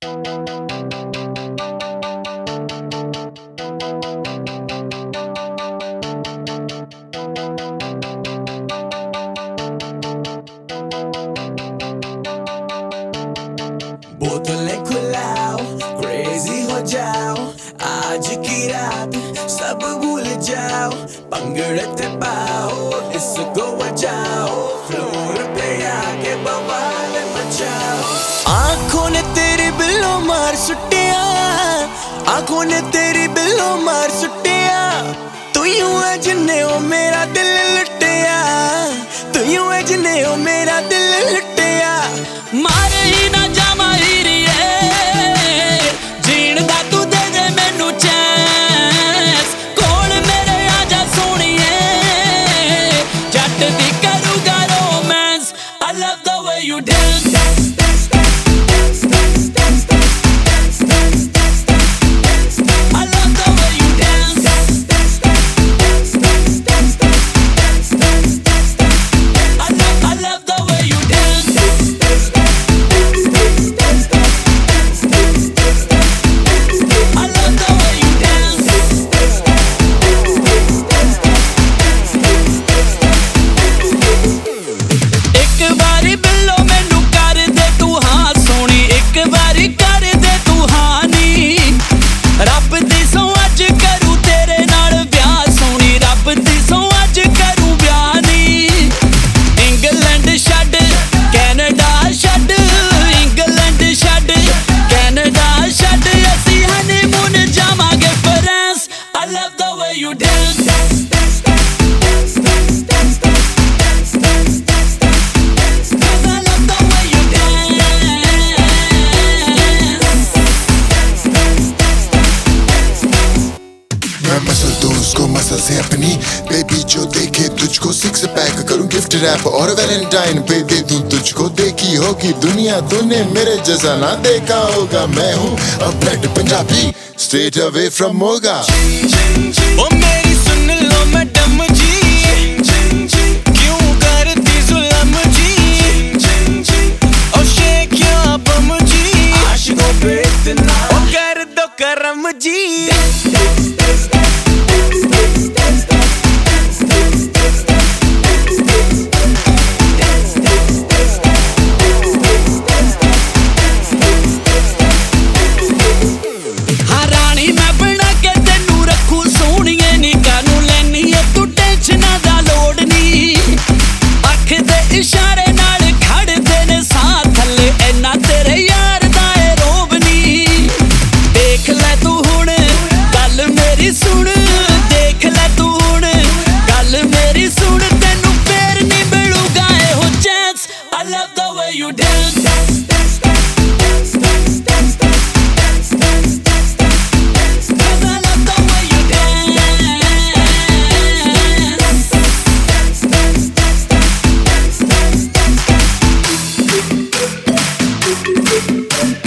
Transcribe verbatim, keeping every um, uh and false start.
बोतलें खुलाओ, क्रेजी हो जाओ, आज की रात सब भूल जाओ, पंगड़ते पाओ, डिस्को बजाओ, फ्लोर पे आके बवाल मचाओ। आंखों ने तेरी बिल्लो मार सुटिया, आंखों ने तेरी बिल्लो मार सुटिया, तू यूं है जिन्ने ओ मेरा दिल लुटिया, तू यूं है जिन्ने ओ मेरा दिल लुटिया। मारे ही ना जा you dance, dance, dance, dance, dance, dance, dance, dance, dance, dance. I love the way you dance, dance, dance, dance, dance, dance, dance, dance, dance, dance. I love, I love the way you dance, dance, dance, dance, dance, dance, dance, dance, dance, dance. I love the way you dance, dance, dance, dance, dance, dance, dance. एक बारी बिल्लो you dance, dance, dance, dance, dance, dance, dance, dance, dance, dance. Cause I love the way you dance. मैं मसल दूं उसको muscle से अपनी baby, जो देखे तुझको सिक्स पैक करूं, गिफ्ट रैप और वैलेंटाइन पे दे दूं तुझको। देखी होगी दुनिया तूने मेरे जैसा ना देखा होगा, मैं हूँ a blood Punjabi, straight away from Moga. ओ मेरी सुन लो मैडम जी, क्यों करती जुल्म जी, ओ शेख या बम जी, आशिकों पे इतना ओ कर दो करम जी। You dance, dance, dance, dance, dance, dance, dance, dance, dance, dance. Cause I love the way you dance, dance, dance, dance, dance, dance, dance.